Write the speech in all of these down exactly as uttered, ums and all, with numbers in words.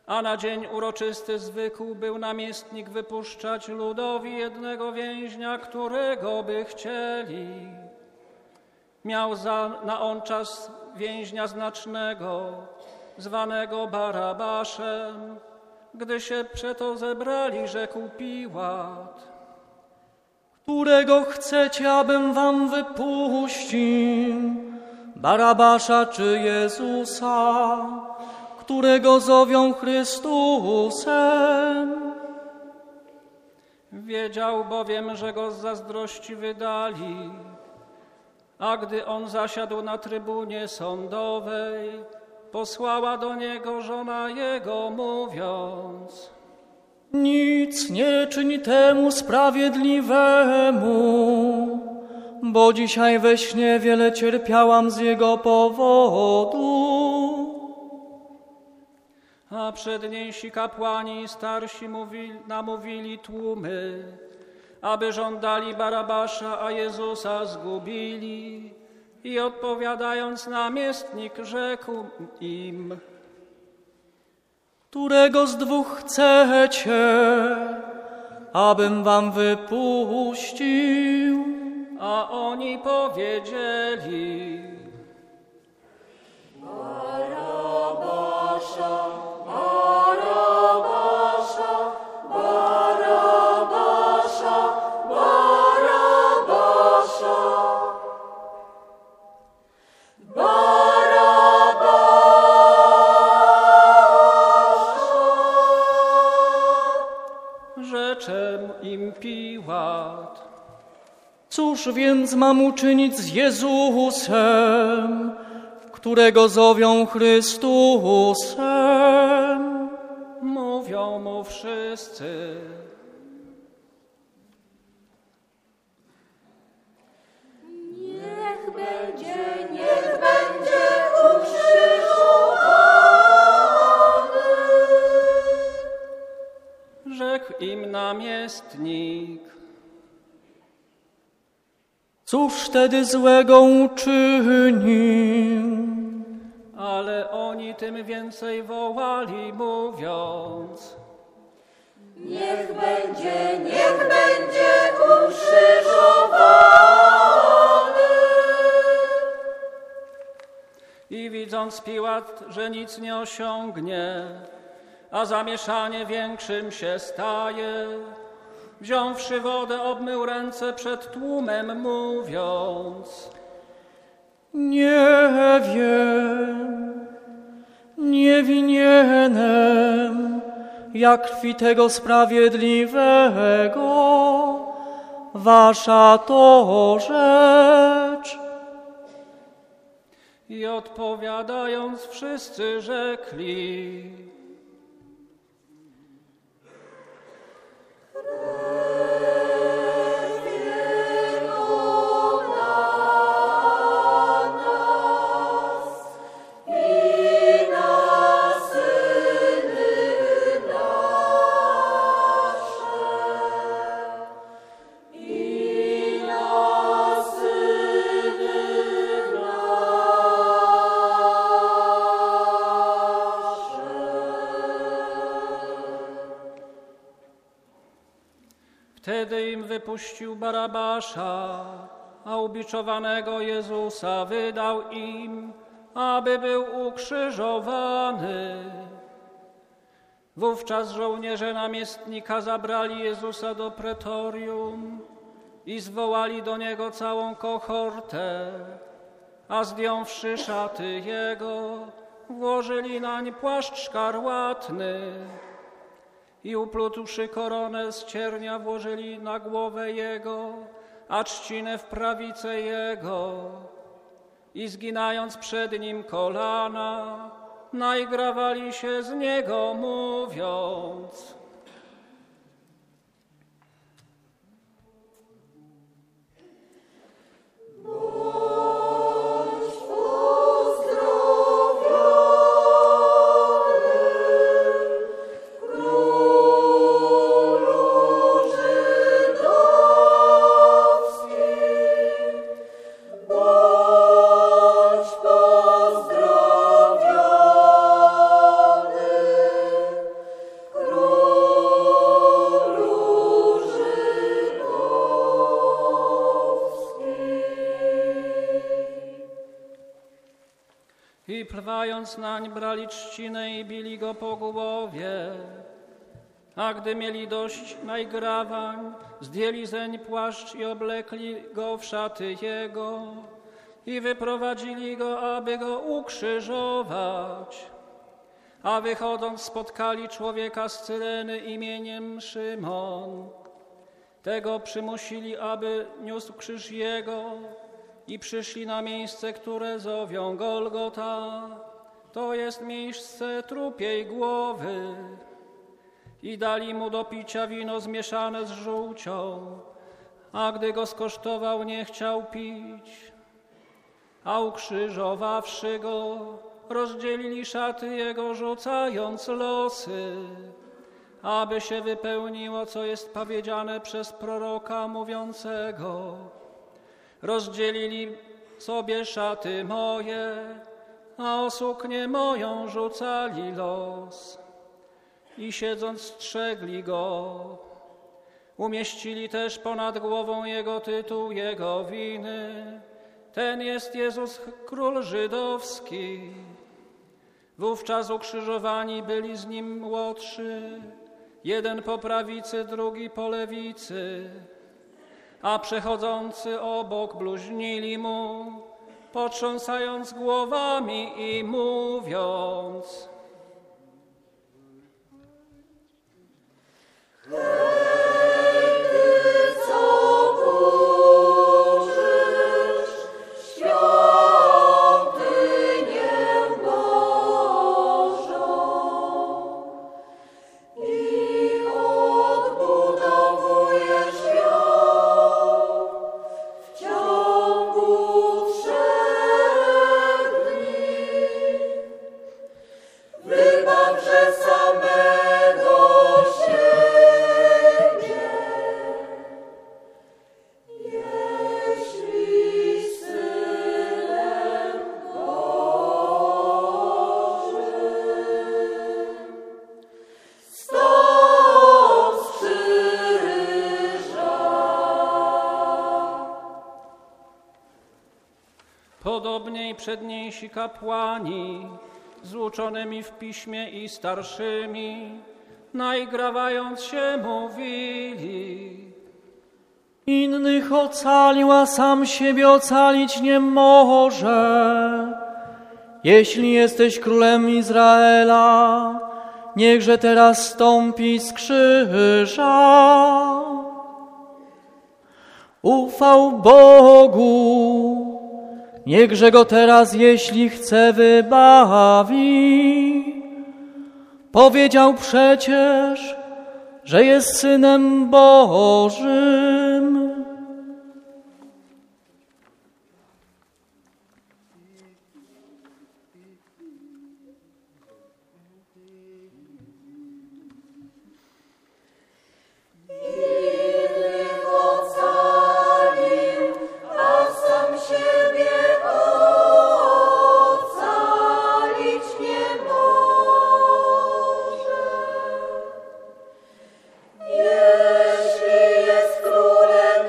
a na dzień uroczysty zwykł był namiestnik wypuszczać ludowi jednego więźnia, którego by chcieli. Miał za, na on czas więźnia znacznego, zwanego Barabaszem. Gdy się przeto zebrali, rzekł Piłat: Którego chcecie, abym wam wypuścił? Barabasza czy Jezusa, którego zowią Chrystusem? Wiedział bowiem, że go z zazdrości wydali, a gdy on zasiadł na trybunie sądowej, posłała do niego żona jego, mówiąc: Nic nie czyń temu sprawiedliwemu, bo dzisiaj we śnie wiele cierpiałam z jego powodu. A przedniejsi kapłani i starsi mówili, namówili tłumy, aby żądali Barabasza, a Jezusa zgubili. I odpowiadając namiestnik rzekł im: Którego z dwóch chcecie, abym wam wypuścił? A oni powiedzieli: Barabasza, Barabasza, Barabasza, Barabasza. Rzecze im Piłat: Cóż więc mam uczynić z Jezusem, którego zowią Chrystusem? Mówią mu wszyscy: Niech będzie, niech będzie ukrzyżowany. Rzekł im namiestnik: Cóż wtedy złego uczynił? Ale oni tym więcej wołali, mówiąc: Niech będzie, niech będzie ukrzyżowany. I widząc Piłat, że nic nie osiągnie, a zamieszanie większym się staje, wziąwszy wodę, obmył ręce przed tłumem, mówiąc: Nie wiem, nie winienem, jak krwi tego sprawiedliwego, wasza to rzecz. I odpowiadając wszyscy rzekli: Wtedy im wypuścił Barabasza, a ubiczowanego Jezusa wydał im, aby był ukrzyżowany. Wówczas żołnierze namiestnika zabrali Jezusa do pretorium i zwołali do niego całą kohortę, a zdjąwszy szaty jego, włożyli nań płaszcz szkarłatny i uplótłszy koronę z ciernia włożyli na głowę jego, a trzcinę w prawicę jego. I zginając przed nim kolana, naigrawali się z niego, mówiąc: spoglądając nań, brali trzcinę i bili go po głowie. A gdy mieli dość najgrawań, zdjęli zeń płaszcz i oblekli go w szaty jego i wyprowadzili go, aby go ukrzyżować. A wychodząc spotkali człowieka z Cyreny imieniem Szymon. Tego przymusili, aby niósł krzyż jego i przyszli na miejsce, które zowią Golgota. To jest miejsce trupiej głowy. I dali mu do picia wino zmieszane z żółcią, a gdy go skosztował, nie chciał pić. A ukrzyżowawszy go, rozdzielili szaty jego, rzucając losy, aby się wypełniło, co jest powiedziane przez proroka mówiącego. Rozdzielili sobie szaty moje, a o suknię moją rzucali los. I siedząc strzegli go. Umieścili też ponad głową jego tytuł, jego winy. Ten jest Jezus, król żydowski. Wówczas ukrzyżowani byli z nim młodszy, jeden po prawicy, drugi po lewicy. A przechodzący obok bluźnili mu, potrząsając głowami i mówiąc: Podobnie i przedniejsi kapłani, z uczonymi w piśmie i starszymi, naigrawając się, mówili: Innych ocalił, a sam siebie ocalić nie może. Jeśli jesteś królem Izraela, niechże teraz stąpi z krzyża. Ufał Bogu, niechże go teraz, jeśli chce, wybawi. Powiedział przecież, że jest Synem Bożym. Jeśli jest królem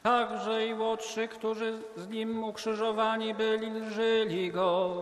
Także i łotrzy, którzy z nim ukrzyżowani byli, lżyli go.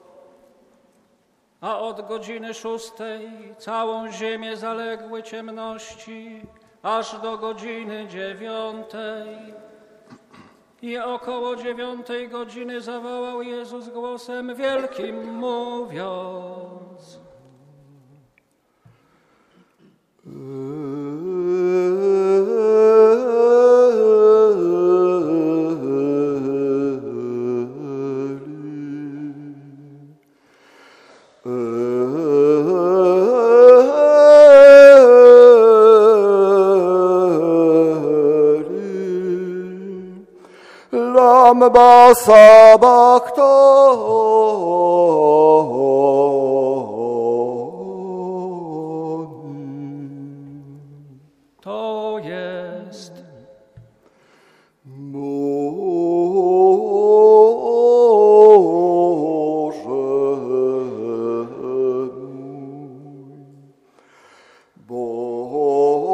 A od godziny szóstej całą ziemię zaległy ciemności, aż do godziny dziewiątej. I około dziewiątej godziny zawołał Jezus głosem wielkim, mówiąc: Lamba sabachthani. To jest Boże mój,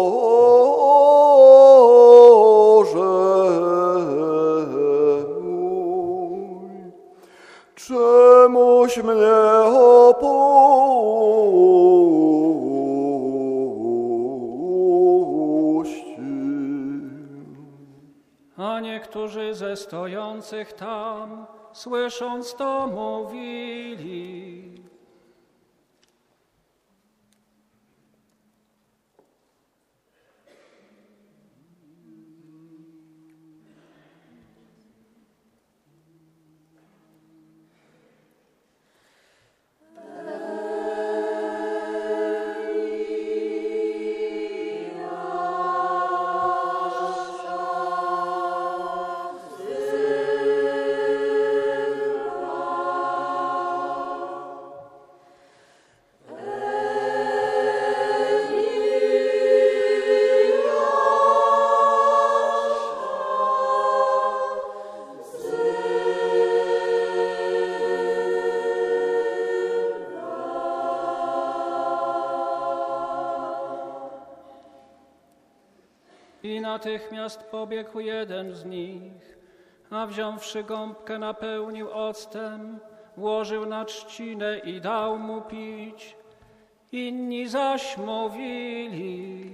Boże mój, czemuś mnie opuścił? A niektórzy ze stojących tam, słysząc to, mówili: I natychmiast pobiegł jeden z nich, a wziąwszy gąbkę napełnił octem, włożył na trzcinę i dał mu pić. Inni zaś mówili: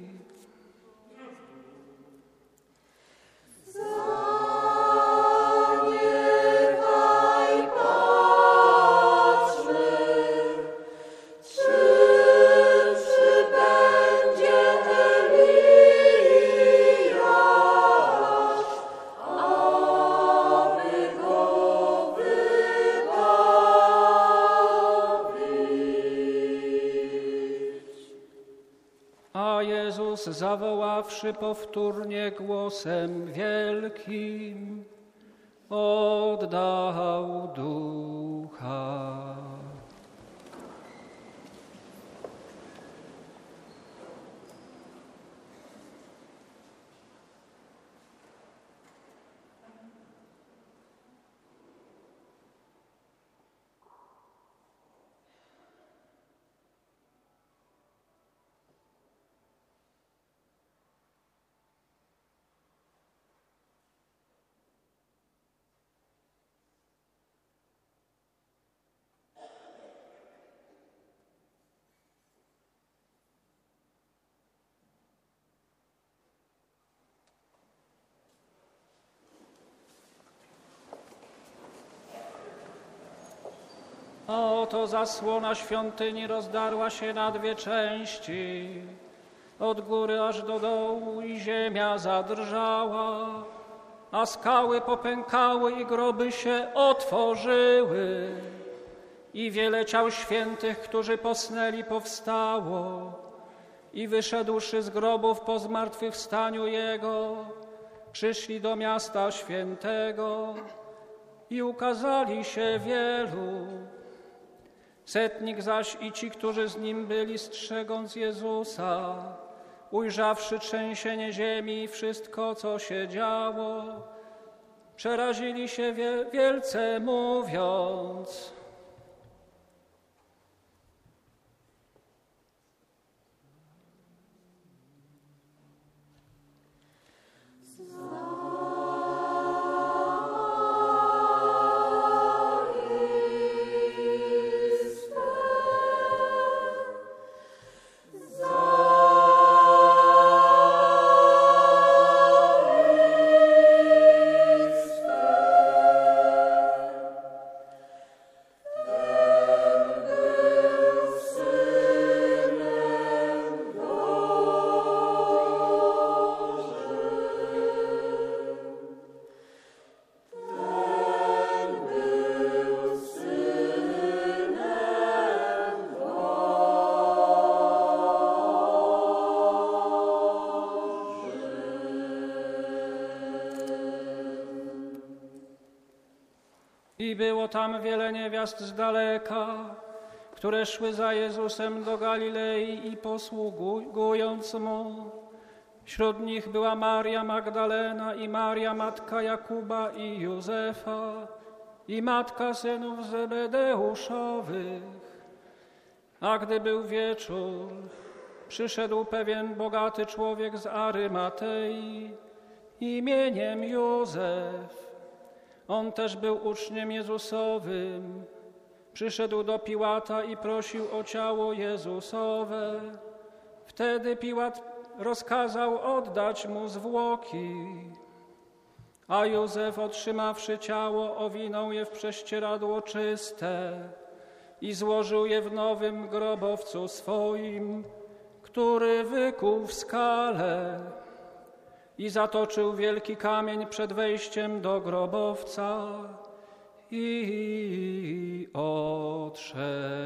Zaniechaj, Patrz, czy przybędzie Eliasz, aby go wybawić. A Jezus, zawoławszy powtórnie głosem wielkim, oddał ducha. A oto zasłona świątyni rozdarła się na dwie części, od góry aż do dołu, i ziemia zadrżała, a skały popękały i groby się otworzyły. I wiele ciał świętych, którzy posnęli, powstało i wyszedłszy z grobów po zmartwychwstaniu Jego, przyszli do miasta świętego i ukazali się wielu. Setnik zaś i ci, którzy z nim byli, strzegąc Jezusa, ujrzawszy trzęsienie ziemi i wszystko, co się działo, przerazili się wielce, mówiąc: Zaniechaj, I było tam wiele niewiast z daleka, które szły za Jezusem do Galilei i posługując Mu. Wśród nich była Maria Magdalena i Maria, matka Jakuba i Józefa, i matka synów Zebedeuszowych. A gdy był wieczór, przyszedł pewien bogaty człowiek z Arymatei imieniem Józef. On też był uczniem Jezusowym. Przyszedł do Piłata i prosił o ciało Jezusowe. Wtedy Piłat rozkazał oddać mu zwłoki. A Józef, otrzymawszy ciało, owinął je w prześcieradło czyste i złożył je w nowym grobowcu swoim, który wykuł w skale, i zatoczył wielki kamień przed wejściem do grobowca i odszedł.